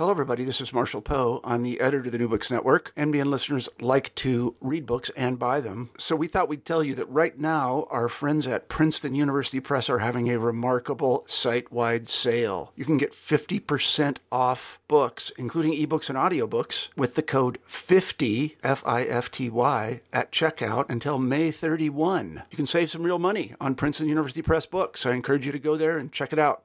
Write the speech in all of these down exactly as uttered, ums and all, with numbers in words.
Hello, everybody. This is Marshall Poe. I'm the editor of the New Books Network. N B N listeners like to read books and buy them. So we thought we'd tell you that right now, our friends at Princeton University Press are having a remarkable site-wide sale. You can get fifty percent off books, including ebooks and audiobooks, with the code fifty, F I F T Y, at checkout until May thirty-first. You can save some real money on Princeton University Press books. I encourage you to go there and check it out.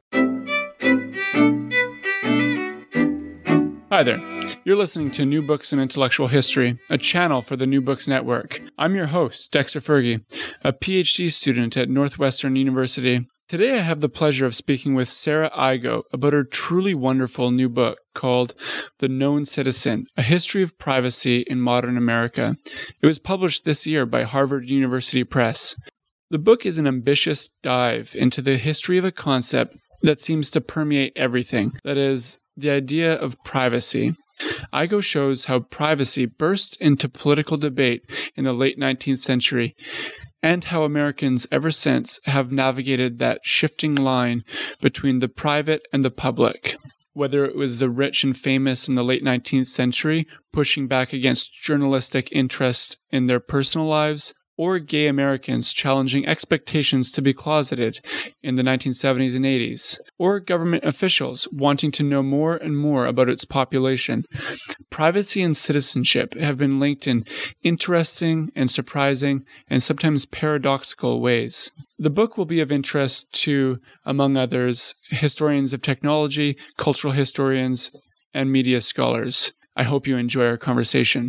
Hi there. You're listening to New Books in Intellectual History, a channel for the New Books Network. I'm your host, Dexter Fergie, a P H D student at Northwestern University. Today I have the pleasure of speaking with Sarah Igoe about her truly wonderful new book called The Known Citizen, A History of Privacy in Modern America. It was published this year by Harvard University Press. The book is an ambitious dive into the history of a concept that seems to permeate everything, that is, the idea of privacy. Igoe shows how privacy burst into political debate in the late nineteenth century, and how Americans ever since have navigated that shifting line between the private and the public. Whether it was the rich and famous in the late nineteenth century pushing back against journalistic interest in their personal lives, or gay Americans challenging expectations to be closeted in the nineteen seventies and eighties, or government officials wanting to know more and more about its population. Privacy and citizenship have been linked in interesting and surprising and sometimes paradoxical ways. The book will be of interest to, among others, historians of technology, cultural historians, and media scholars. I hope you enjoy our conversation.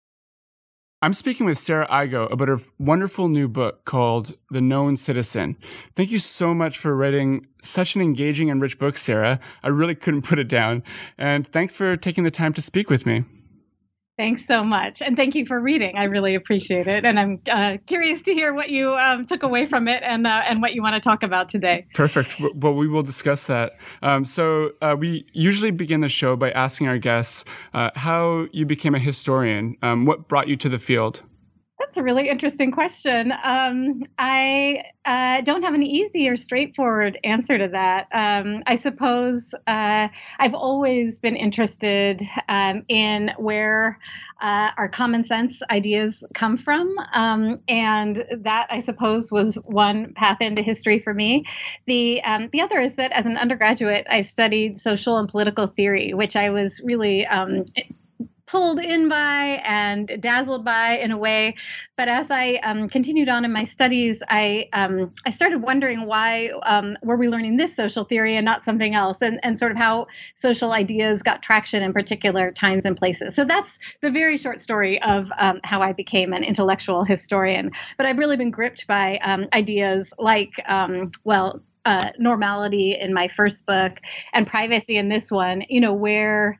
I'm speaking with Sarah Igoe about her wonderful new book called The Known Citizen. Thank you so much for writing such an engaging and rich book, Sarah. I really couldn't put it down. And thanks for taking the time to speak with me. Thanks so much. And thank you for reading. I really appreciate it. And I'm uh, curious to hear what you um, took away from it and uh, and what you want to talk about today. Perfect. Well, we will discuss that. Um, so uh, we usually begin the show by asking our guests uh, how you became a historian. Um, what brought you to the field? That's a really interesting question. Um, I uh, don't have an easy or straightforward answer to that. Um, I suppose uh, I've always been interested um, in where uh, our common sense ideas come from. Um, and that, I suppose, was one path into history for me. The, um, the other is that as an undergraduate, I studied social and political theory, which I was really um, pulled in by and dazzled by in a way. But as I um, continued on in my studies, I um, I started wondering why um, were we learning this social theory and not something else, and, and sort of how social ideas got traction in particular times and places. So that's the very short story of um, how I became an intellectual historian. But I've really been gripped by um, ideas like, um, well, uh, normality in my first book and privacy in this one, you know, where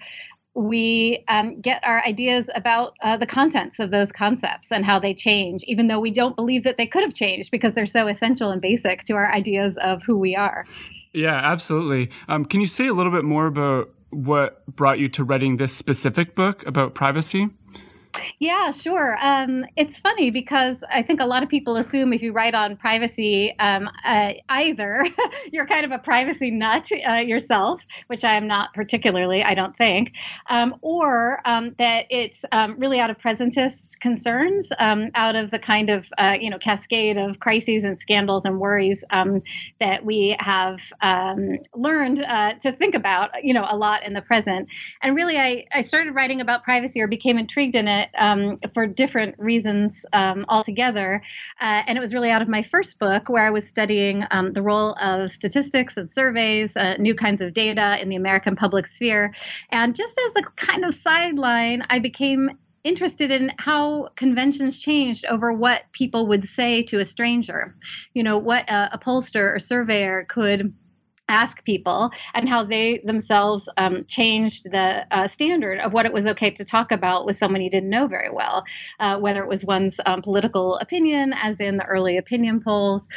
we um, get our ideas about uh, the contents of those concepts and how they change, even though we don't believe that they could have changed because they're so essential and basic to our ideas of who we are. Yeah, absolutely. Um, can you say a little bit more about what brought you to writing this specific book about privacy? Yeah, sure. Um, it's funny because I think a lot of people assume if you write on privacy, um, uh, either you're kind of a privacy nut uh, yourself, which I am not particularly, I don't think, um, or um, that it's um, really out of presentist concerns, um, out of the kind of uh, you know cascade of crises and scandals and worries um, that we have um, learned uh, to think about, you know, a lot in the present. And really, I, I started writing about privacy or became intrigued in it Um, for different reasons um, altogether. Uh, and it was really out of my first book where I was studying um, the role of statistics and surveys, uh, new kinds of data in the American public sphere. And just as a kind of sideline, I became interested in how conventions changed over what people would say to a stranger. You know, what a, a pollster or surveyor could ask people and how they themselves um, changed the uh, standard of what it was okay to talk about with someone you didn't know very well, uh, whether it was one's um, political opinion, as in the early opinion polls,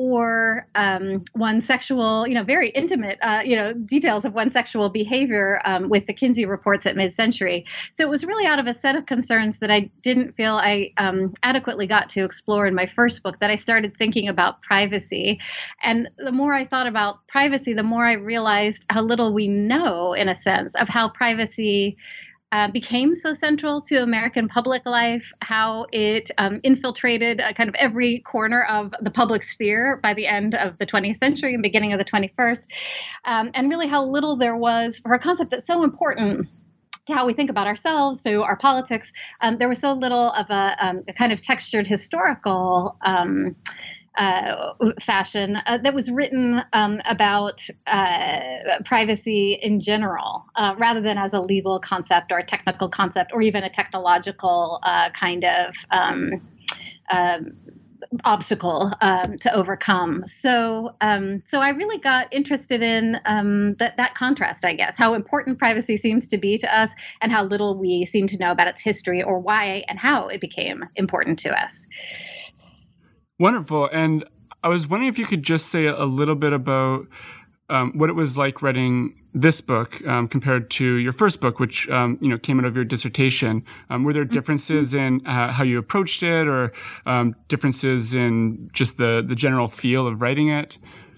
or um, one's sexual, you know, very intimate, uh, you know, details of one's sexual behavior um, with the Kinsey reports at mid-century. So it was really out of a set of concerns that I didn't feel I um, adequately got to explore in my first book that I started thinking about privacy. And the more I thought about privacy, the more I realized how little we know, in a sense, of how privacy Uh, became so central to American public life, how it um, infiltrated uh, kind of every corner of the public sphere by the end of the twentieth century and beginning of the twenty-first, um, and really how little there was for a concept that's so important to how we think about ourselves, to our politics. Um, there was so little of a, um, a kind of textured historical um, Uh, fashion uh, that was written um, about uh, privacy in general, uh, rather than as a legal concept or a technical concept or even a technological uh, kind of um, uh, obstacle um, to overcome. So, um, so I really got interested in um, that that contrast, I guess, how important privacy seems to be to us and how little we seem to know about its history or why and how it became important to us. Wonderful. And I was wondering if you could just say a little bit about um, what it was like writing this book um, compared to your first book, which um, you know came out of your dissertation. Um, were there differences in uh, how you approached it, or um, differences in just the the general feel of writing it?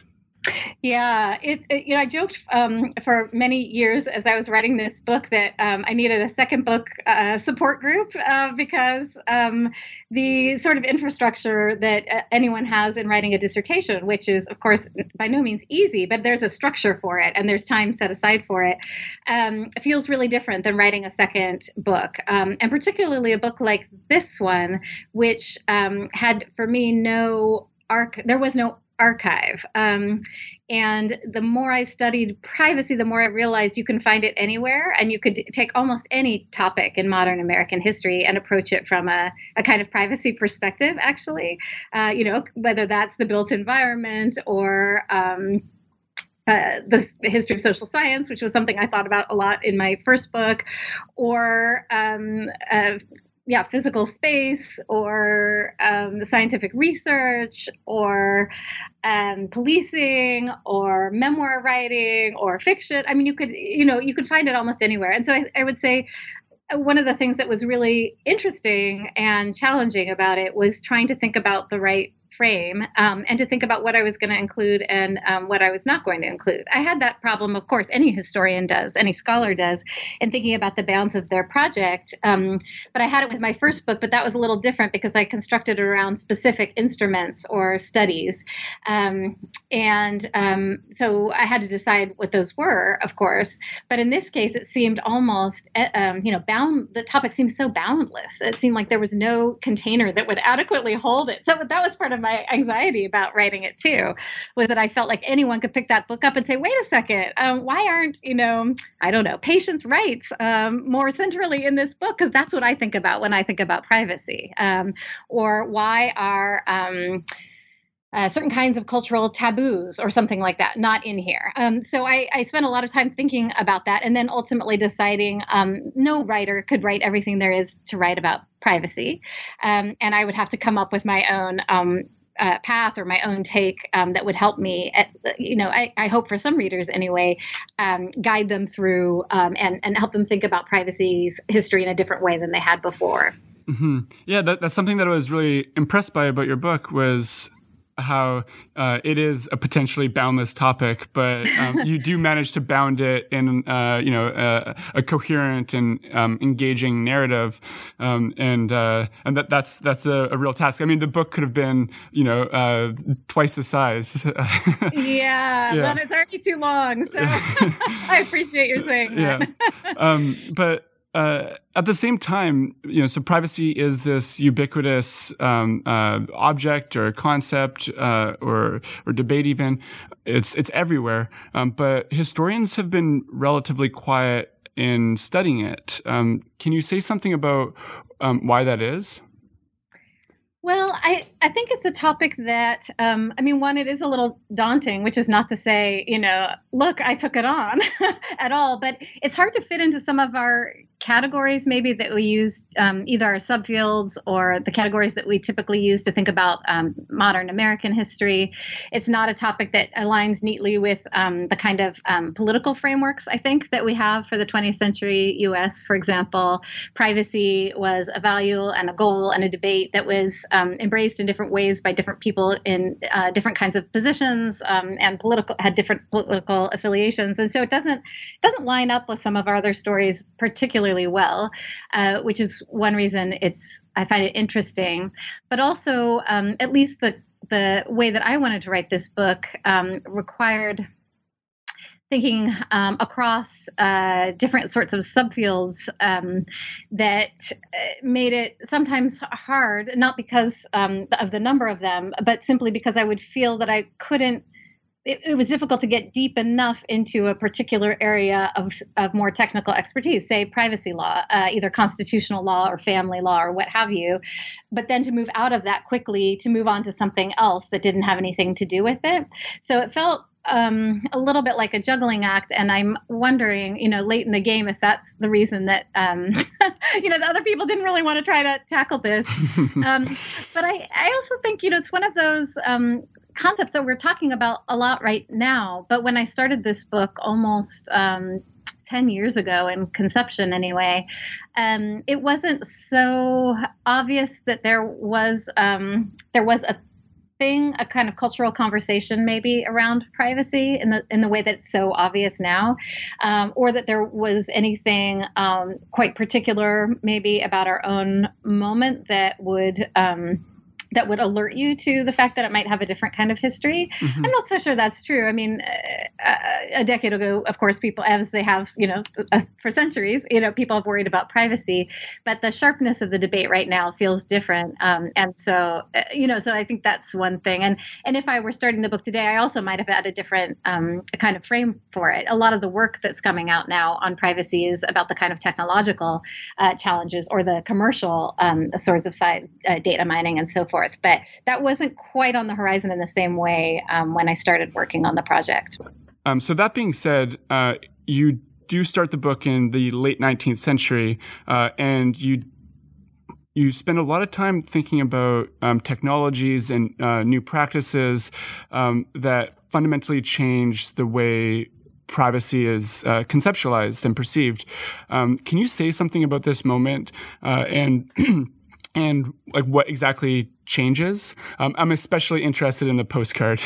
Yeah, it, it, you know, I joked um, for many years as I was writing this book that um, I needed a second book uh, support group uh, because um, the sort of infrastructure that uh, anyone has in writing a dissertation, which is, of course, by no means easy, but there's a structure for it and there's time set aside for it, um, feels really different than writing a second book. Um, and particularly a book like this one, which um, had, for me, no arc, there was no archive. Um, and the more I studied privacy, the more I realized you can find it anywhere, and you could take almost any topic in modern American history and approach it from a, a kind of privacy perspective, actually. Uh, you know, whether that's the built environment or um, Uh, the, the history of social science, which was something I thought about a lot in my first book, or um, uh, yeah, physical space, or um, scientific research, or um, policing, or memoir writing, or fiction. I mean, you could, you know, you could find it almost anywhere. And so I, I would say one of the things that was really interesting and challenging about it was trying to think about the right frame um, and to think about what I was going to include and um, what I was not going to include. I had that problem, of course, any historian does, any scholar does, in thinking about the bounds of their project. Um, but I had it with my first book, but that was a little different because I constructed it around specific instruments or studies. Um, and um, so I had to decide what those were, of course. But in this case, it seemed almost, um, you know, bound, the topic seemed so boundless. It seemed like there was no container that would adequately hold it. So that was part of my anxiety about writing it too, was that I felt like anyone could pick that book up and say, wait a second, um, why aren't, you know, I don't know, patients' rights um, more centrally in this book? Because that's what I think about when I think about privacy. Um, or why are um, uh, certain kinds of cultural taboos or something like that not in here? Um, so I, I spent a lot of time thinking about that, and then ultimately deciding um, no writer could write everything there is to write about privacy. Um, and I would have to come up with my own um, uh, path or my own take um, that would help me, at, you know, I, I hope for some readers anyway, um, guide them through um, and, and help them think about privacy's history in a different way than they had before. Mm-hmm. Yeah, that, that's something that I was really impressed by about your book was how uh, it is a potentially boundless topic, but um, you do manage to bound it in, uh, you know, uh, a coherent and um, engaging narrative, um, and uh, and that that's that's a, a real task. I mean, the book could have been, you know, uh, twice the size. yeah, yeah, but it's already too long. So I appreciate you saying that. Yeah, um, but. Uh, at the same time, you know, so privacy is this ubiquitous um, uh, object or concept uh, or or debate. Even it's it's everywhere. Um, but historians have been relatively quiet in studying it. Um, can you say something about um, why that is? Well, I, I think it's a topic that, um, I mean, one, it is a little daunting, which is not to say, you know, look, I took it on at all, but it's hard to fit into some of our categories maybe that we use, um, either our subfields or the categories that we typically use to think about um, modern American history. It's not a topic that aligns neatly with um, the kind of um, political frameworks, I think, that we have for the twentieth century U S. For example, privacy was a value and a goal and a debate that was um, embraced in different ways by different people in uh, different kinds of positions um, and political had different political affiliations. And so it doesn't doesn't line up with some of our other stories particularly well, uh, which is one reason it's I find it interesting. But also, um, at least the the way that I wanted to write this book um, required thinking um, across uh, different sorts of subfields um, that made it sometimes hard, not because um, of the number of them, but simply because I would feel that I couldn't It, it was difficult to get deep enough into a particular area of, of more technical expertise, say privacy law, uh, either constitutional law or family law or what have you, but then to move out of that quickly to move on to something else that didn't have anything to do with it. So it felt um, a little bit like a juggling act. And I'm wondering, you know, late in the game, if that's the reason that, um, you know, the other people didn't really want to try to tackle this. um, but I, I also think, you know, it's one of those um, concepts that we're talking about a lot right now. But when I started this book almost um, ten years ago, in conception anyway, um, it wasn't so obvious that there was um, there was a thing, a kind of cultural conversation maybe around privacy in the in the way that it's so obvious now, um, or that there was anything um, quite particular maybe about our own moment that would um, that would alert you to the fact that it might have a different kind of history. Mm-hmm. I'm not so sure that's true. I mean, uh, a decade ago, of course, people, as they have, you know, uh, for centuries, you know, people have worried about privacy, but the sharpness of the debate right now feels different. Um, and so, uh, you know, so I think that's one thing. And and if I were starting the book today, I also might have had a different um, kind of frame for it. A lot of the work that's coming out now on privacy is about the kind of technological uh, challenges or the commercial um, sorts of side uh, data mining and so forth. But that wasn't quite on the horizon in the same way um, when I started working on the project. Um, so that being said, uh, you do start the book in the late nineteenth century, uh, and you you spend a lot of time thinking about um, technologies and uh, new practices um, that fundamentally change the way privacy is uh, conceptualized and perceived. Um, can you say something about this moment uh, and and like what exactly changes? Um, I'm especially interested in the postcard.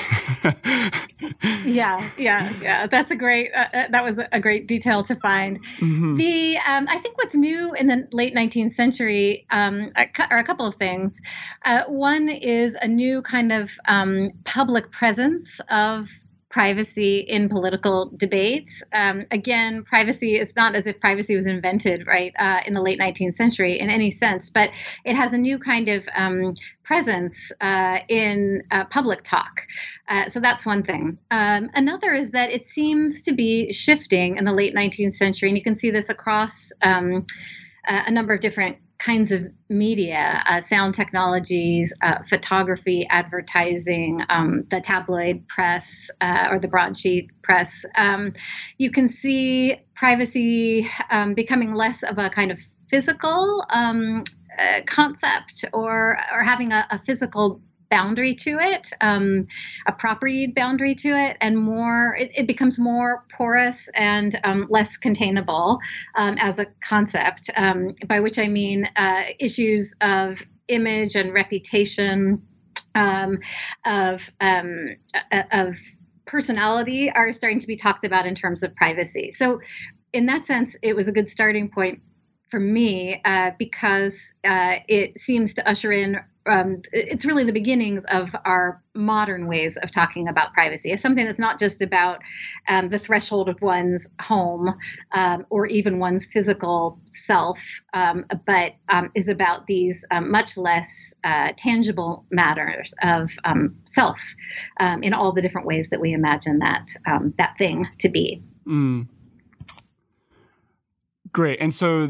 yeah, yeah, yeah. That's a great. Uh, that was a great detail to find. Mm-hmm. The um, I think what's new in the late nineteenth century um, are a couple of things. Uh, one is a new kind of um, public presence of privacy in political debates. Um, again, privacy is not as if privacy was invented, right, uh, in the late nineteenth century in any sense, but it has a new kind of um, presence uh, in uh, public talk. Uh, so that's one thing. Um, another is that it seems to be shifting in the late nineteenth century, and you can see this across um, a, a number of different kinds of media, uh, sound technologies, uh, photography, advertising, um, the tabloid press uh, or the broadsheet press. Um, you can see privacy um, becoming less of a kind of physical um, uh, concept or or having a, a physical boundary to it, um, a property boundary to it, and more, it, it becomes more porous and um, less containable um, as a concept, um, by which I mean uh, issues of image and reputation, um, of, um, of personality are starting to be talked about in terms of privacy. So in that sense, it was a good starting point for me uh, because uh, it seems to usher in Um, it's really the beginnings of our modern ways of talking about privacy. It's something that's not just about um, the threshold of one's home um, or even one's physical self, um, but um, is about these um, much less uh, tangible matters of um, self um, in all the different ways that we imagine that um, that thing to be. Mm. Great. And so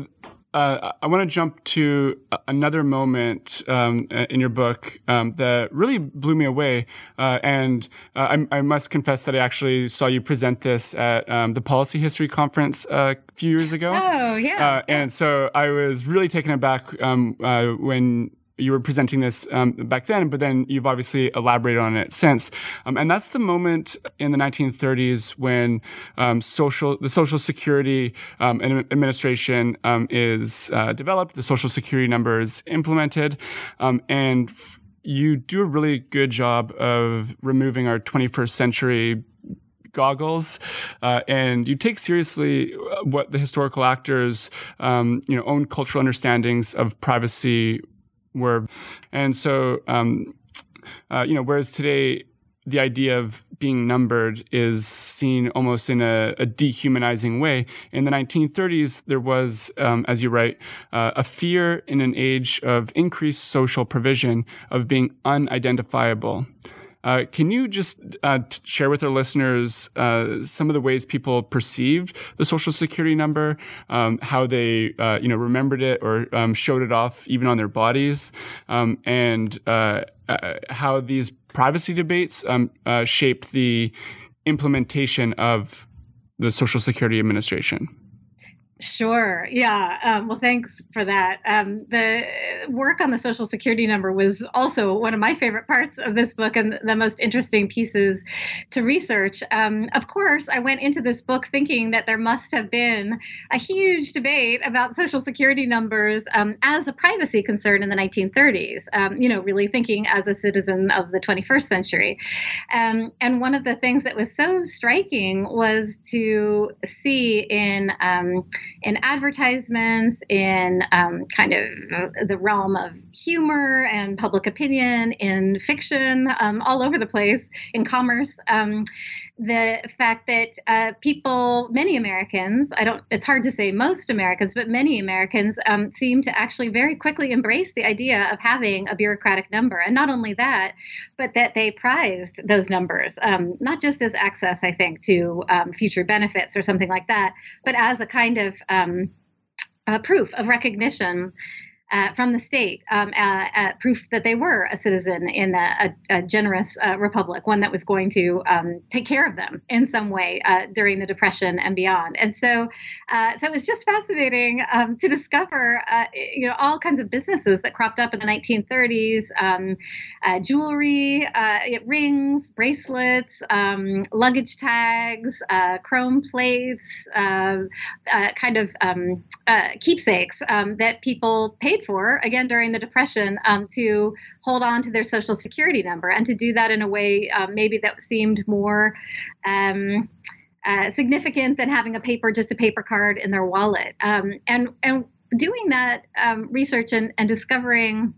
uh, I want to jump to another moment um, in your book um, that really blew me away. Uh, and uh, I, I must confess that I actually saw you present this at um, the Policy History Conference uh, a few years ago. Oh, yeah. Uh, and so I was really taken aback um, uh, when you were presenting this um, back then, but then you've obviously elaborated on it since. Um, and that's the moment in the nineteen thirties when um, social, the Social Security um, Administration um, is uh, developed, the Social Security number is implemented, um, and f- you do a really good job of removing our twenty-first century goggles, uh, and you take seriously what the historical actors, um, you know, own cultural understandings of privacy were. And so, um, uh, you know, whereas today the idea of being numbered is seen almost in a, a dehumanizing way, in the nineteen thirties, there was, um, as you write, uh, a fear in an age of increased social provision of being unidentifiable. Uh, can you just uh, t- share with our listeners uh, some of the ways people perceived the Social Security number, um, how they, uh, you know, remembered it or um, showed it off even on their bodies, um, and uh, uh, how these privacy debates um, uh, shaped the implementation of the Social Security Administration? Sure. Yeah. Um, well, thanks for that. Um, the work on the Social Security number was also one of my favorite parts of this book and the most interesting pieces to research. Um, of course, I went into this book thinking that there must have been a huge debate about Social Security numbers um, as a privacy concern in the nineteen thirties, um, you know, really thinking as a citizen of the twenty-first century. Um, and one of the things that was so striking was to see in um, in advertisements, in um, kind of the realm of humor and public opinion, in fiction, um, all over the place, in commerce, um, the fact that uh, people, many Americans, I don't, it's hard to say most Americans, but many Americans um, seem to actually very quickly embrace the idea of having a bureaucratic number. And not only that, but that they prized those numbers, um, not just as access, I think, to um, future benefits or something like that, but as a kind of um, uh, proof of recognition Uh, from the state, um, uh, uh, proof that they were a citizen in a, a, a generous uh, republic, one that was going to um, take care of them in some way uh, during the Depression and beyond. And so, uh, so it was just fascinating um, to discover, uh, you know, all kinds of businesses that cropped up in the nineteen thirties: um, uh, jewelry, uh, rings, bracelets, um, luggage tags, uh, chrome plates, uh, uh, kind of um, uh, keepsakes um, that people paid for, again, during the Depression, um, to hold on to their Social Security number, and to do that in a way um, maybe that seemed more um, uh, significant than having a paper, just a paper card in their wallet. Um, and, and doing that um, research and, and discovering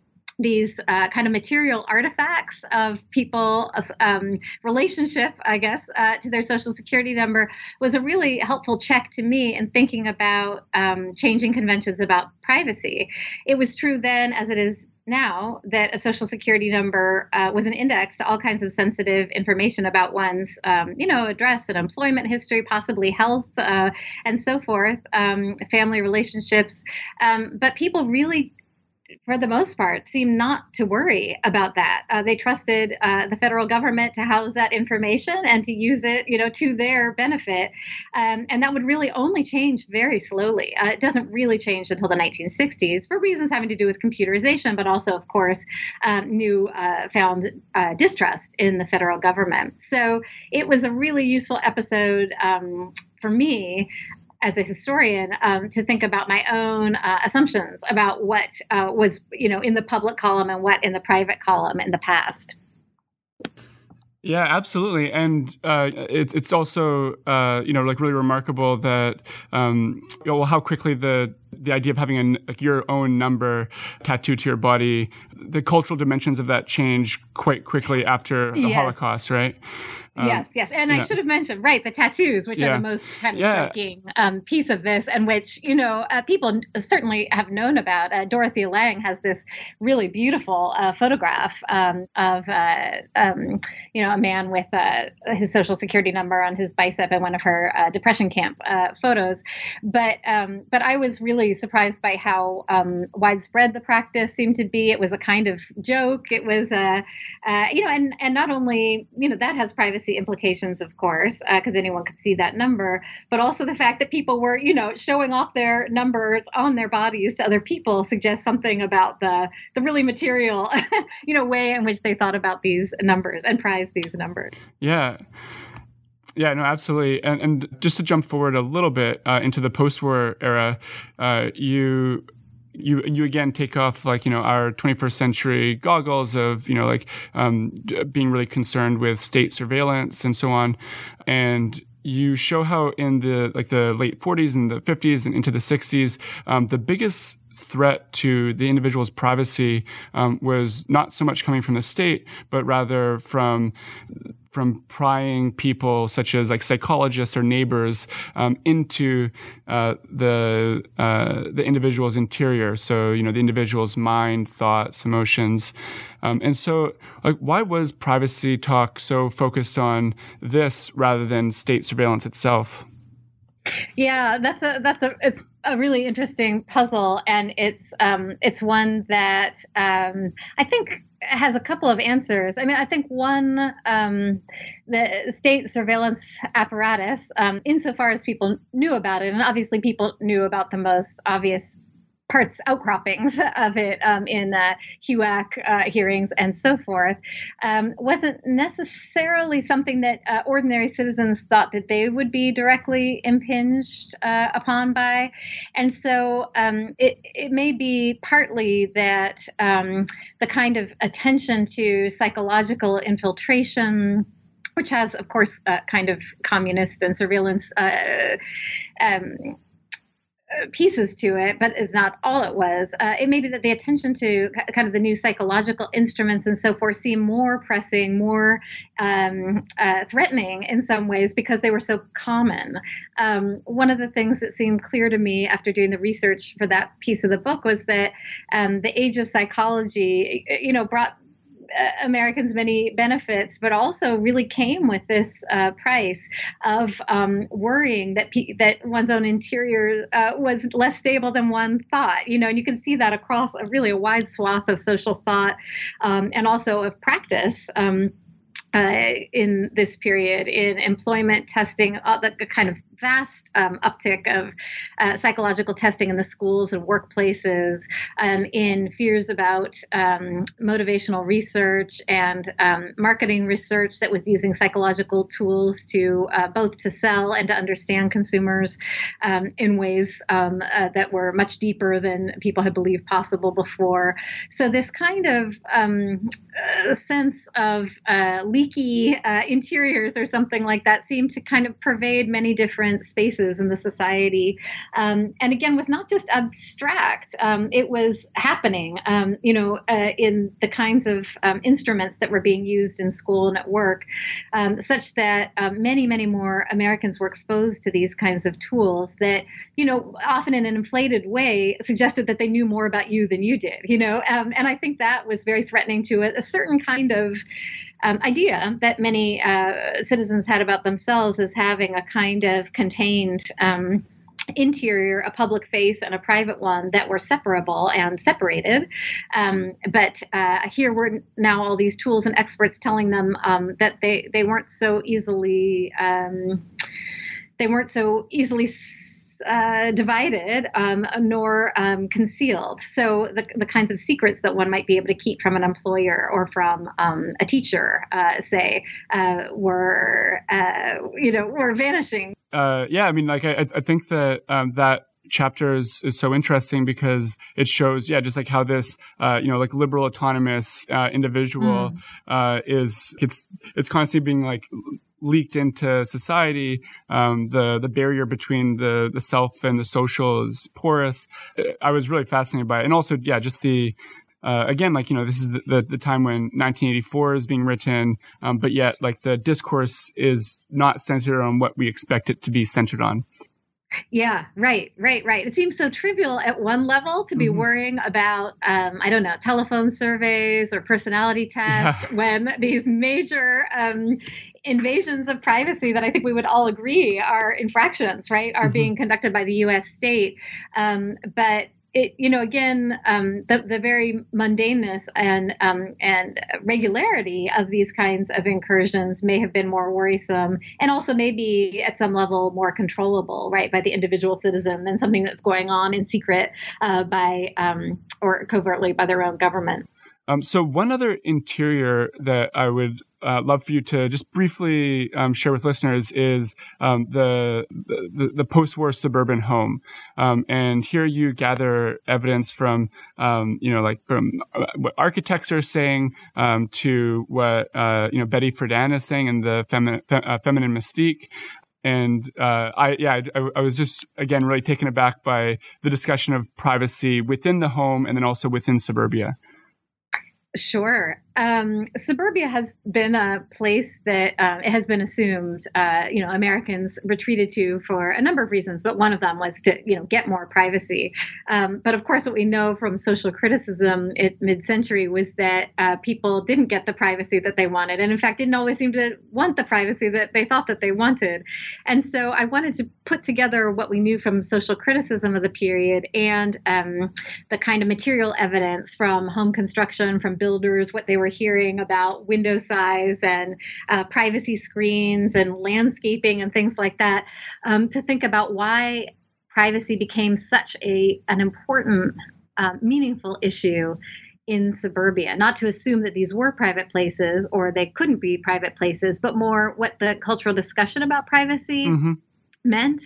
these uh, kind of material artifacts of people, um, relationship, I guess, uh, to their Social Security number was a really helpful check to me in thinking about um, changing conventions about privacy. It was true then, as it is now, that a Social Security number uh, was an index to all kinds of sensitive information about one's, um, you know, address and employment history, possibly health, uh, and so forth, um, family relationships. Um, but people really, for the most part, seem not to worry about that. Uh, they trusted uh, the federal government to house that information and to use it, you know, to their benefit. Um, and that would really only change very slowly. Uh, it doesn't really change until the nineteen sixties for reasons having to do with computerization, but also, of course, um, new uh, found uh, distrust in the federal government. So it was a really useful episode um, for me as a historian, um, to think about my own uh, assumptions about what uh, was, you know, in the public column and what in the private column in the past. Yeah, absolutely. And uh, it, it's also, uh, you know, like really remarkable that, um, you know, well, how quickly the the idea of having a, like your own number tattooed to your body, the cultural dimensions of that change quite quickly after the yes. Holocaust, right? Um, yes, yes. And yeah. I should have mentioned, right, the tattoos, which Yeah. are the most kind of Yeah. striking um, piece of this, and which, you know, uh, people certainly have known about. Uh, Dorothea Lange has this really beautiful uh, photograph um, of, uh, um, you know, a man with uh, his social security number on his bicep in one of her uh, depression camp uh, photos. But um, but I was really surprised by how um, widespread the practice seemed to be. It was a kind of joke. It was, uh, uh, you know, and, and not only, you know, that has privacy implications, of course, because uh, anyone could see that number, but also the fact that people were, you know, showing off their numbers on their bodies to other people suggests something about the the really material, you know, way in which they thought about these numbers and prized these numbers. Yeah. Yeah, no, absolutely. And, and just to jump forward a little bit uh, into the post-war era, uh, you you you again take off like, you know, our twenty-first century goggles of, you know, like um, being really concerned with state surveillance and so on. And you show how in the like the late forties and the fifties and into the sixties, um, the biggest threat to the individual's privacy um, was not so much coming from the state, but rather from from prying people such as like psychologists or neighbors um, into uh, the uh, the individual's interior. So, you know, the individual's mind, thoughts, emotions. Um, and so, like, why was privacy talk so focused on this rather than state surveillance itself? Yeah, that's a that's a it's a really interesting puzzle, and it's um it's one that um I think has a couple of answers. I mean, I think one, um, the state surveillance apparatus, um, insofar as people knew about it, and obviously people knew about the most obvious parts, outcroppings of it um, in uh, H U A C uh, hearings and so forth, um, wasn't necessarily something that uh, ordinary citizens thought that they would be directly impinged uh, upon by. And so um, it, it may be partly that um, the kind of attention to psychological infiltration, which has, of course, uh, kind of communist and surveillance uh, um, pieces to it, but it's not all it was. Uh, it may be that the attention to kind of the new psychological instruments and so forth seem more pressing, more um, uh, threatening in some ways because they were so common. Um, one of the things that seemed clear to me after doing the research for that piece of the book was that um, the age of psychology, you know, brought Americans many benefits, but also really came with this uh, price of um, worrying that pe- that one's own interior uh, was less stable than one thought. You know, and you can see that across a really a wide swath of social thought um, and also of practice. Um, Uh, in this period, in employment testing, uh, the, the kind of vast um, uptick of uh, psychological testing in the schools and workplaces, um, in fears about um, motivational research and um, marketing research that was using psychological tools to uh, both to sell and to understand consumers um, in ways um, uh, that were much deeper than people had believed possible before. So this kind of um, uh, sense of uh, leaky uh, interiors or something like that seemed to kind of pervade many different spaces in the society. Um, and again, was not just abstract. Um, it was happening, um, you know, uh, in the kinds of um, instruments that were being used in school and at work, um, such that um, many, many more Americans were exposed to these kinds of tools that, you know, often in an inflated way suggested that they knew more about you than you did, you know. Um, and I think that was very threatening to a, a certain kind of Um, idea that many uh, citizens had about themselves as having a kind of contained um, interior, a public face and a private one that were separable and separated. Um, but uh, here were now all these tools and experts telling them um, that they, they weren't so easily um, they weren't so easily Uh, divided um, nor um, concealed. So the, the kinds of secrets that one might be able to keep from an employer or from um, a teacher, uh, say, uh, were uh, you know were vanishing. Uh, yeah, I mean, like I, I think that um, that chapter is, is so interesting because it shows, yeah, just like how this, uh, you know, like liberal autonomous uh, individual mm. uh, is it's it's constantly being like leaked into society. Um, the the barrier between the the self and the social is porous. I was really fascinated by it, and also, yeah, just the uh, again, like, you know, this is the, the, the time when nineteen eighty-four is being written, um, but yet like the discourse is not centered on what we expect it to be centered on. Yeah, right, right, right. It seems so trivial at one level to be mm-hmm. worrying about, um, I don't know, telephone surveys or personality tests yeah. when these major um, invasions of privacy that I think we would all agree are infractions, right, are mm-hmm. being conducted by the U S state. Um, but It, you know, again, um, the, the very mundaneness and um, and regularity of these kinds of incursions may have been more worrisome, and also maybe at some level more controllable, right, by the individual citizen than something that's going on in secret uh, by um, or covertly by their own government. Um, so one other interior that I would uh, love for you to just briefly um, share with listeners is um, the, the the post-war suburban home, um, and here you gather evidence from um, you know like from what architects are saying um, to what uh, you know Betty Friedan is saying in the Femi- Fe- uh, Feminine Mystique. And uh, I, yeah, I, I was just, again, really taken aback by the discussion of privacy within the home and then also within suburbia. Sure. Um, suburbia has been a place that um, it has been assumed, uh, you know, Americans retreated to for a number of reasons, but one of them was to, you know, get more privacy. Um, but of course, what we know from social criticism at mid-century was that uh, people didn't get the privacy that they wanted, and in fact, didn't always seem to want the privacy that they thought that they wanted. And so I wanted to put together what we knew from social criticism of the period and um, the kind of material evidence from home construction, from builders, what they were hearing about window size and uh, privacy screens and landscaping and things like that, um, to think about why privacy became such a an important, um, meaningful issue in suburbia. Not to assume that these were private places or they couldn't be private places, but more what the cultural discussion about privacy mm-hmm. meant.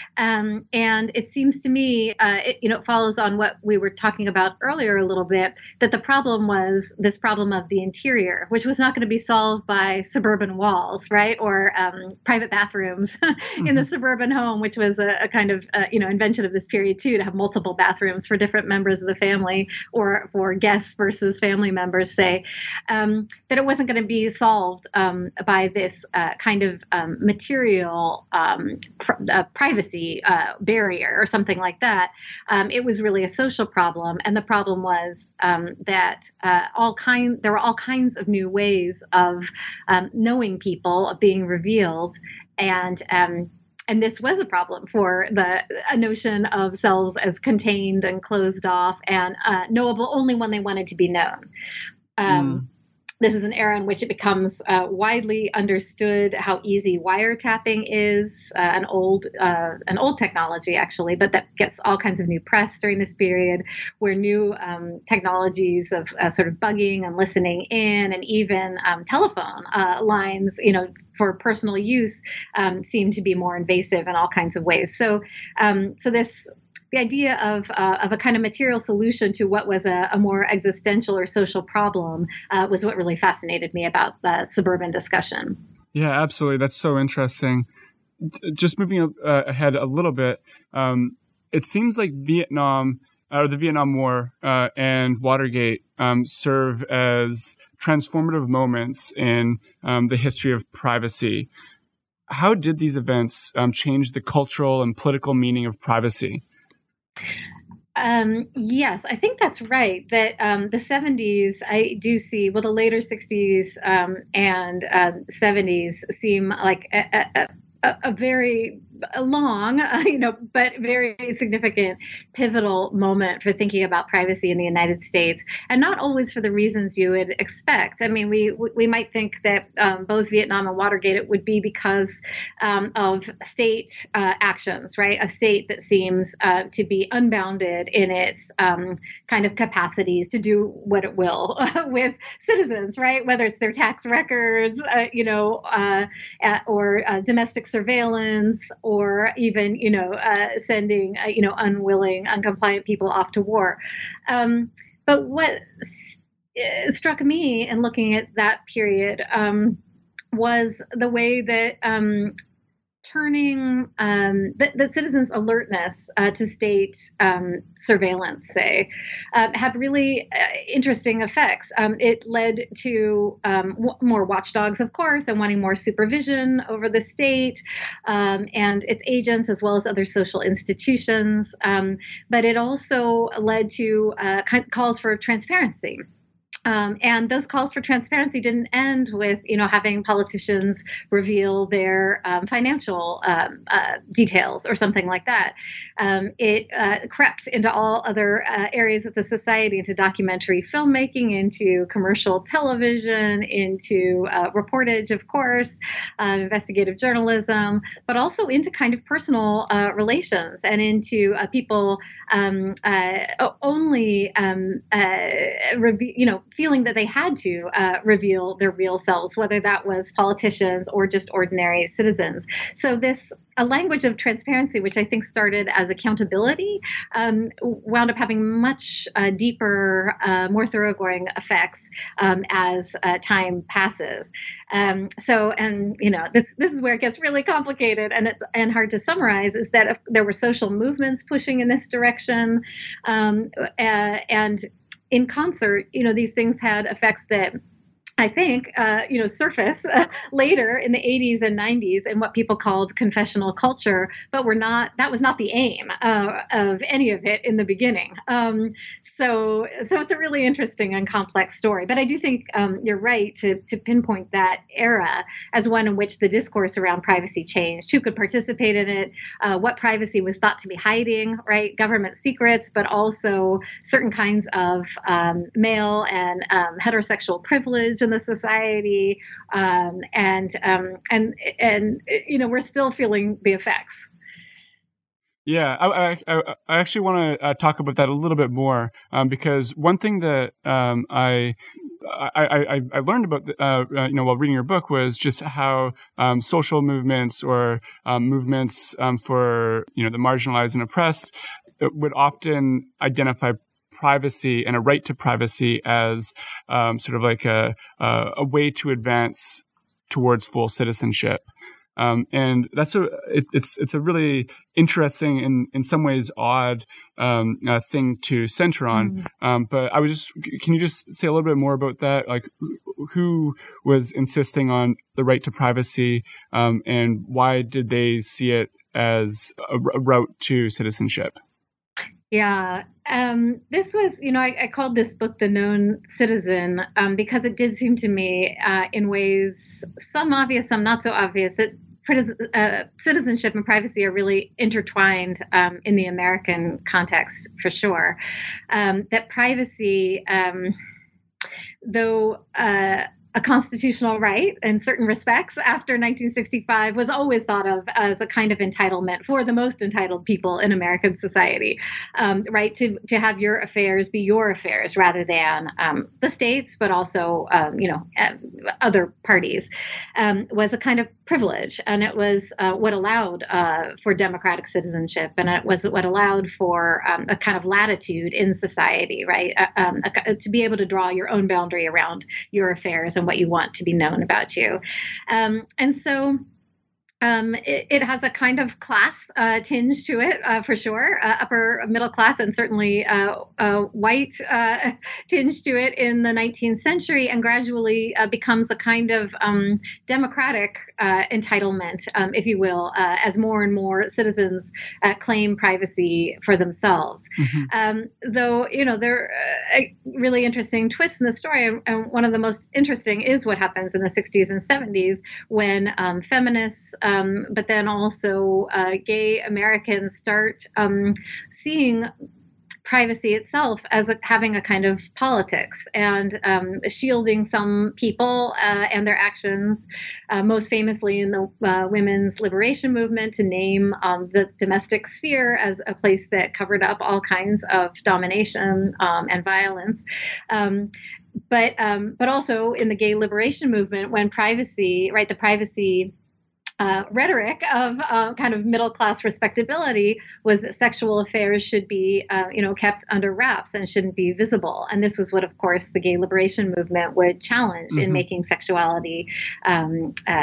Um, and it seems to me, uh, it, you know, it follows on what we were talking about earlier a little bit, that the problem was this problem of the interior, which was not going to be solved by suburban walls, right? Or um, private bathrooms mm-hmm. in the suburban home, which was a, a kind of, uh, you know, invention of this period too, to have multiple bathrooms for different members of the family or for guests versus family members, say, um, that it wasn't going to be solved um, by this uh, kind of um, material um, pr- a privacy uh, barrier or something like that. Um, it was really a social problem, and the problem was um, that uh, all kind there were all kinds of new ways of um, knowing people, of being revealed, and um, and this was a problem for the a notion of selves as contained and closed off and uh, knowable only when they wanted to be known. Um, mm. This is an era in which it becomes uh, widely understood how easy wiretapping is, uh, an old uh, an old technology actually, but that gets all kinds of new press during this period, where new um, technologies of uh, sort of bugging and listening in, and even um, telephone uh, lines, you know, for personal use, um, seem to be more invasive in all kinds of ways. So, um, so this. The idea of uh, of a kind of material solution to what was a, a more existential or social problem uh, was what really fascinated me about the suburban discussion. Yeah, absolutely. That's so interesting. Just moving uh, ahead a little bit, um, it seems like Vietnam or the Vietnam War uh, and Watergate um, serve as transformative moments in um, the history of privacy. How did these events um, change the cultural and political meaning of privacy? Um, yes, I think that's right. That um, the seventies, I do see, well, the later sixties um, and uh, seventies seem like a, a, a, a very long, uh, you know, but very significant, pivotal moment for thinking about privacy in the United States, and not always for the reasons you would expect. I mean, we we might think that um, both Vietnam and Watergate, it would be because um, of state uh, actions, right? A state that seems uh, to be unbounded in its um, kind of capacities to do what it will with citizens, right? Whether it's their tax records, uh, you know, uh, or uh, domestic surveillance, or even, you know, uh, sending, uh, you know, unwilling, uncompliant people off to war. Um, but what st- struck me in looking at that period um, was the way that um, turning um, the, the citizens' alertness uh, to state um, surveillance, say, uh, had really uh, interesting effects. Um, it led to um, w- more watchdogs, of course, and wanting more supervision over the state um, and its agents, as well as other social institutions. Um, but it also led to uh, calls for transparency. Um, and those calls for transparency didn't end with, you know, having politicians reveal their um, financial um, uh, details or something like that. Um, it uh, crept into all other uh, areas of the society, into documentary filmmaking, into commercial television, into uh, reportage, of course, uh, investigative journalism, but also into kind of personal uh, relations and into uh, people um, uh, only, um, uh, rev- you know, feeling that they had to uh, reveal their real selves, whether that was politicians or just ordinary citizens. So this a language of transparency, which I think started as accountability, um, wound up having much uh, deeper, uh, more thoroughgoing effects um, as uh, time passes. Um, so, and you know, this this is where it gets really complicated and it's and hard to summarize. Is that if there were social movements pushing in this direction, um, uh, and in concert, you know, these things had effects that I think, uh, you know, surface uh, later in the eighties and nineties in what people called confessional culture, but we're not, that was not the aim uh, of any of it in the beginning. Um, so, so it's a really interesting and complex story. But I do think um, you're right to, to pinpoint that era as one in which the discourse around privacy changed. Who could participate in it? Uh, what privacy was thought to be hiding, right? Government secrets, but also certain kinds of um, male and um, heterosexual privilege in the society, um, and um, and and you know, we're still feeling the effects. Yeah, I I, I actually want to uh, talk about that a little bit more um, because one thing that um, I, I I I learned about uh, uh, you know while reading your book was just how um, social movements or um, movements um, for you know the marginalized and oppressed would often identify privacy and a right to privacy as um, sort of like a, a a way to advance towards full citizenship, um, and that's a it, it's it's a really interesting and in some ways odd um, uh, thing to center on. Mm-hmm. Um, but I would just can you just say a little bit more about that? Like, who was insisting on the right to privacy, um, and why did they see it as a, a route to citizenship? Yeah, um, this was, you know, I, I called this book The Known Citizen um, because it did seem to me uh, in ways, some obvious, some not so obvious, that uh, citizenship and privacy are really intertwined um, in the American context, for sure. Um, that privacy, um, though uh, a constitutional right in certain respects after nineteen sixty-five, was always thought of as a kind of entitlement for the most entitled people in American society, um, right? To to have your affairs be your affairs rather than um, the states, but also, um, you know, uh, other parties, um, was a kind of privilege. And it was uh, what allowed uh, for democratic citizenship. And it was what allowed for um, a kind of latitude in society, right? Uh, um, a, to be able to draw your own boundary around your affairs and what you want to be known about you. Um, and so Um, it, it has a kind of class uh, tinge to it, uh, for sure, uh, upper middle class, and certainly uh, uh, white uh, tinge to it in the nineteenth century, and gradually uh, becomes a kind of um, democratic uh, entitlement, um, if you will, uh, as more and more citizens uh, claim privacy for themselves. Mm-hmm. Um, though, you know, there are uh, really interesting twists in the story, and, and one of the most interesting is what happens in the sixties and seventies when um, feminists, Um, but then also uh, gay Americans start um, seeing privacy itself as a, having a kind of politics and um, shielding some people uh, and their actions, uh, most famously in the uh, women's liberation movement, to name um, the domestic sphere as a place that covered up all kinds of domination um, and violence. Um, but um, but also in the gay liberation movement, when privacy, right, the privacy Uh, rhetoric of uh, kind of middle class respectability was that sexual affairs should be, uh, you know, kept under wraps and shouldn't be visible. And this was what, of course, the gay liberation movement would challenge mm-hmm. in making sexuality um, uh,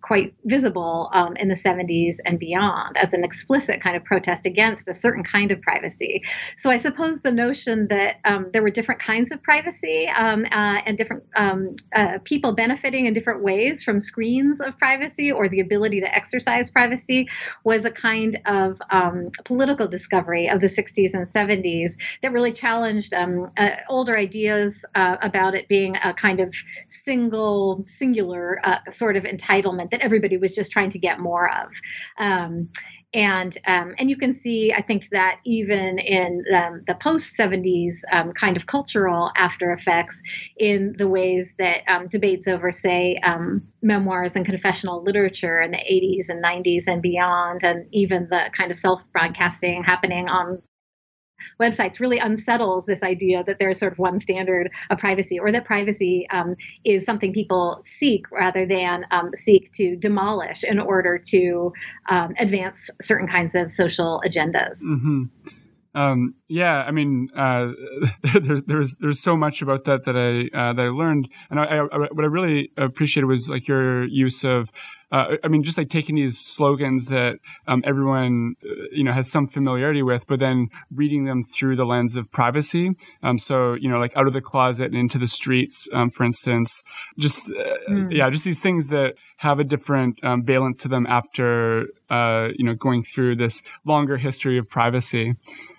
quite visible um, in the seventies and beyond as an explicit kind of protest against a certain kind of privacy. So I suppose the notion that um, there were different kinds of privacy um, uh, and different um, uh, people benefiting in different ways from screens of privacy or the ability to exercise privacy was a kind of um, political discovery of the sixties and seventies that really challenged um, uh, older ideas uh, about it being a kind of single, singular uh, sort of entitlement that everybody was just trying to get more of. Um, And um, and you can see, I think, that even in um, the post-seventies um, kind of cultural after effects in the ways that um, debates over, say, um, memoirs and confessional literature in the eighties and nineties and beyond, and even the kind of self-broadcasting happening on websites really unsettles this idea that there's sort of one standard of privacy, or that privacy um, is something people seek rather than um, seek to demolish in order to um, advance certain kinds of social agendas. Mm-hmm. Um, yeah, I mean, uh, there's there's there's so much about that that I uh, that I learned, and I, I, what I really appreciated was like your use of, uh, I mean, just like taking these slogans that um, everyone uh, you know has some familiarity with, but then reading them through the lens of privacy. Um, so you know, like out of the closet and into the streets, um, for instance, just uh, mm. yeah, just these things that have a different um, valence to them after uh, you know going through this longer history of privacy.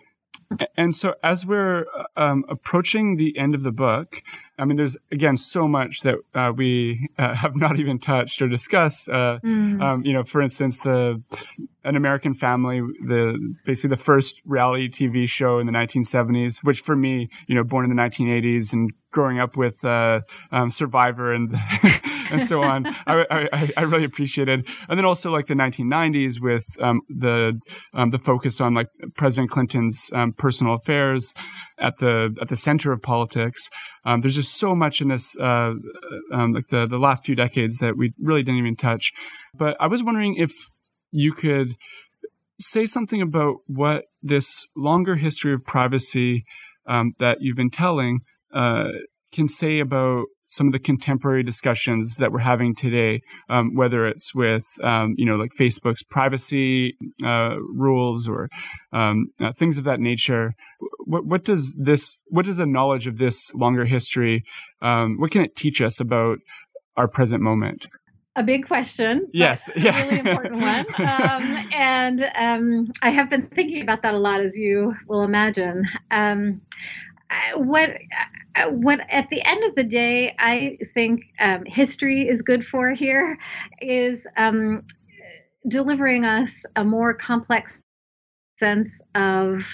And so as we're um, approaching the end of the book, I mean, there's, again, so much that uh, we uh, have not even touched or discussed. Uh, mm. um, you know, for instance, the An American Family, the basically the first reality T V show in the nineteen seventies, which for me, you know, born in the nineteen eighties and growing up with uh, um, Survivor and and so on, I, I, I really appreciated. And then also like the nineteen nineties with um, the um, the focus on like President Clinton's um, personal affairs at the at the center of politics. Um, there's just so much in this, uh, um, like the the last few decades that we really didn't even touch. But I was wondering if you could say something about what this longer history of privacy um, that you've been telling uh, can say about some of the contemporary discussions that we're having today, um, whether it's with, um, you know, like Facebook's privacy uh, rules or um, uh, things of that nature. What, what does this, what does the knowledge of this longer history, um, what can it teach us about our present moment? A big question. Yes. A yeah. really important one. Um, and um, I have been thinking about that a lot, as you will imagine. Um, what, what at the end of the day, I think um, history is good for here is um, delivering us a more complex sense of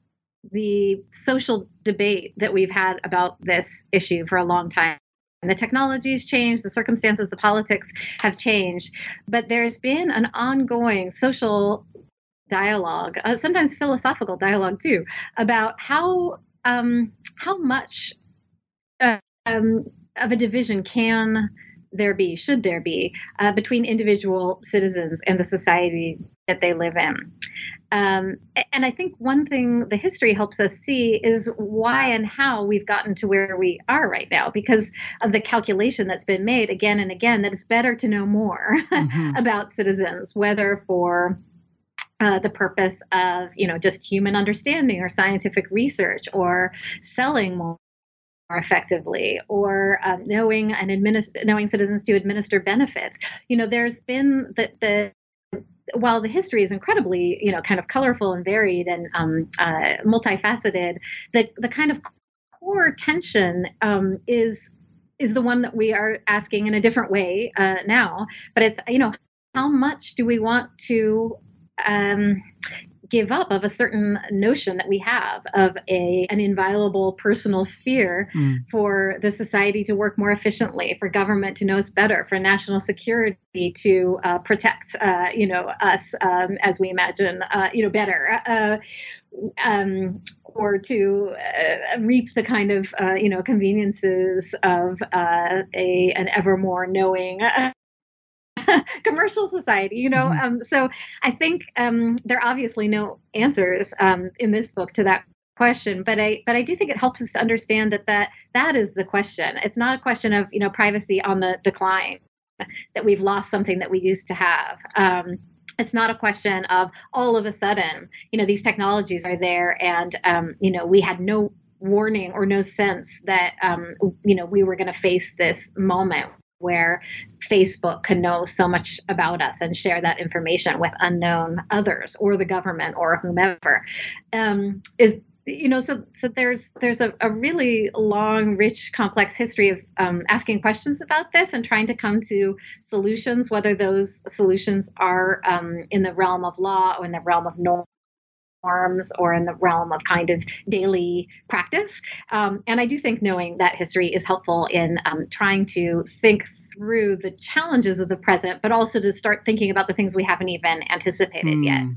the social debate that we've had about this issue for a long time. The technologies changed, the circumstances, the politics have changed, but there's been an ongoing social dialogue, uh, sometimes philosophical dialogue too, about how um, how much uh, um, of a division can there be, should there be, uh, between individual citizens and the society that they live in. Um, and I think one thing the history helps us see is why and how we've gotten to where we are right now, because of the calculation that's been made again and again that it's better to know more mm-hmm. about citizens, whether for uh, the purpose of, you know, just human understanding or scientific research or selling more effectively, or um, knowing and administ- knowing citizens to administer benefits. You know, there's been the the while the history is incredibly, you know, kind of colorful and varied and um, uh, multifaceted, the the kind of core tension um, is is the one that we are asking in a different way uh, now. But it's, you know, how much do we want to um, give up of a certain notion that we have of a an inviolable personal sphere mm. for the society to work more efficiently, for government to know us better, for national security to uh, protect, uh, you know, us um, as we imagine, uh, you know, better, uh, um, or to uh, reap the kind of, uh, you know, conveniences of uh, a an ever more knowing Uh, commercial society, you know. Mm-hmm. Um, so I think um, there are obviously no answers um, in this book to that question, but I but I do think it helps us to understand that that that is the question. It's not a question of, you know, privacy on the decline that we've lost something that we used to have. Um, it's not a question of all of a sudden, you know, these technologies are there and, um, you know, we had no warning or no sense that, um, you know, we were going to face this moment where Facebook can know so much about us and share that information with unknown others or the government or whomever. Um, is you know, so so there's there's a, a really long, rich, complex history of um, asking questions about this and trying to come to solutions, whether those solutions are um, in the realm of law or in the realm of norm. norms or in the realm of kind of daily practice. Um, and I do think knowing that history is helpful in um, trying to think through the challenges of the present, but also to start thinking about the things we haven't even anticipated mm. yet.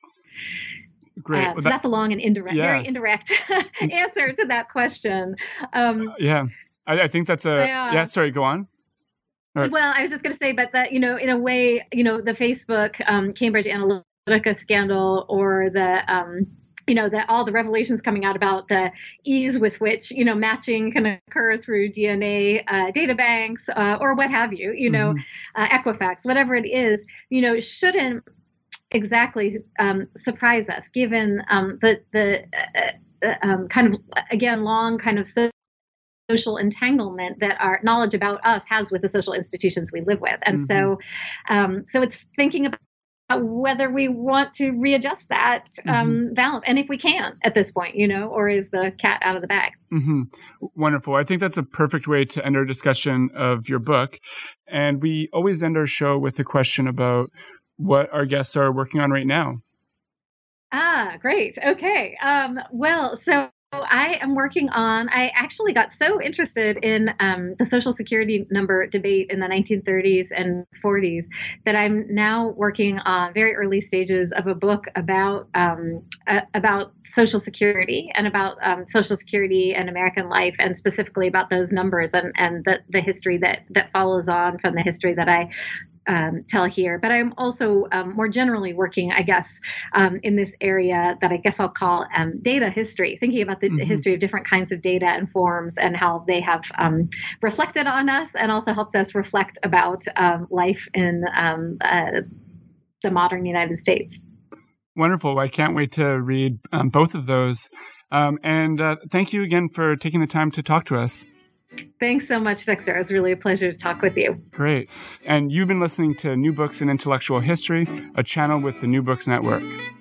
Great. Uh, well, so that, that's a long and indirect, yeah. very indirect answer to that question. Um, yeah, I, I think that's a, yeah, yeah sorry, go on. Right. Well, I was just going to say, but that, you know, in a way, you know, the Facebook um, Cambridge Analytica scandal or the, um, you know, the, all the revelations coming out about the ease with which, you know, matching can occur through D N A uh, data banks uh, or what have you, you know, mm-hmm. uh, Equifax, whatever it is, you know, shouldn't exactly um, surprise us given um, the, the uh, um, kind of, again, long kind of so- social entanglement that our knowledge about us has with the social institutions we live with. And mm-hmm. so, um, so it's thinking about whether we want to readjust that um, mm-hmm. balance, and if we can at this point, you know, or is the cat out of the bag? Mm-hmm. Wonderful. I think that's a perfect way to end our discussion of your book. And we always end our show with a question about what our guests are working on right now. Ah, great. Okay. Um, well, so I am working on, I actually got so interested in um, the Social Security number debate in the nineteen thirties and forties that I'm now working on very early stages of a book about um, uh, about Social Security and about um, Social Security and American life, and specifically about those numbers and, and the, the history that, that follows on from the history that I Um, tell here. But I'm also um, more generally working, I guess, um, in this area that I guess I'll call um, data history, thinking about the mm-hmm. history of different kinds of data and forms and how they have um, reflected on us and also helped us reflect about um, life in um, uh, the modern United States. Wonderful. I can't wait to read um, both of those. Um, and uh, thank you again for taking the time to talk to us. Thanks so much, Dexter. It was really a pleasure to talk with you. Great. And you've been listening to New Books in Intellectual History, a channel with the New Books Network.